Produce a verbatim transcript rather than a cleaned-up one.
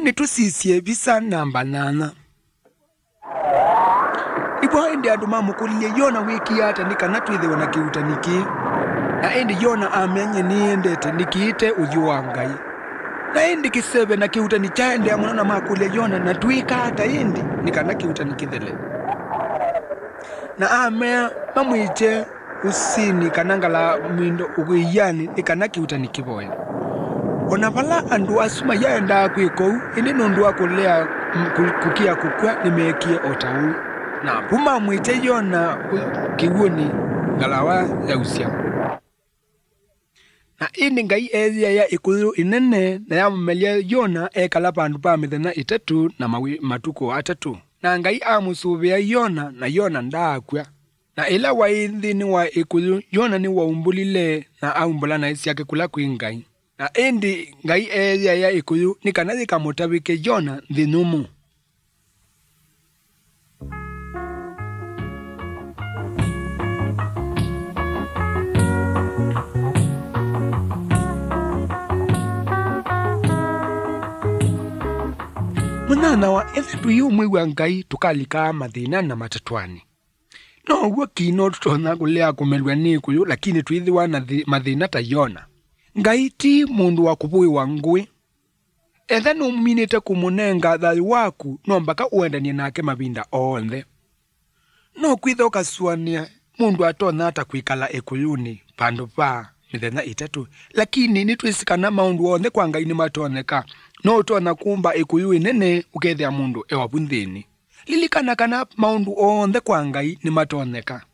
nitusisie visa namba nana. Ipo endi aduma mukulie Yona wiki yata nika natwithe wana kiuta niki. Na endi Yona amenye niendete nikiite ujuwa Ngai. Na endi kisebe na kiuta ni chaende ya mwana makulie Yona na tuika hata endi nika na kiuta nikithele. Na amea mamwiche usini kanangala mwindo uguiyani nika na kiuta nikivoya. Onavala andu asuma yaenda kwiko indi nundu akulea kukia kukwa nimekie otau. Na puma mwite Yona kiwuni ngalawa ya usia. Na indi Ngai ezia ya ikulu inene na ya mmelia Yona ekala pandu pa mithenya itatu na mawi matuko atatu. Na Ngai amusubia Yona na Yona ndakwa. Na ila wa inthini wa ikulu Yona ni waumbulile na aumbula na isi yake kula kwi Ngai. Na indi Ngai ezia ya ikulu ni kanazi kamutawike Yona thinumu. Munana wa ethu yu mwiwa Ngai tukalika mathina na matatwani. No uwa kino tutona kulea kumelwa ni kuyu lakini tuithiwa na mathina ta Yona. Ngai ti mundu wa kubui wa ngui. Etha numinite kumunenga thayu waku no mpaka uendanie nake mabinda onthe. No kwitha ukasuania mundu atona ata kwikala ekuyuni pandu pa mithenya itatu lakini nitwisikana maundu onthe kwa Ngai ni matoneka. No utona kumba ikuyu inene ukethia mundu ewa bunthini. Lilikana kana maundu onthe kwa Ngai ni matoneka.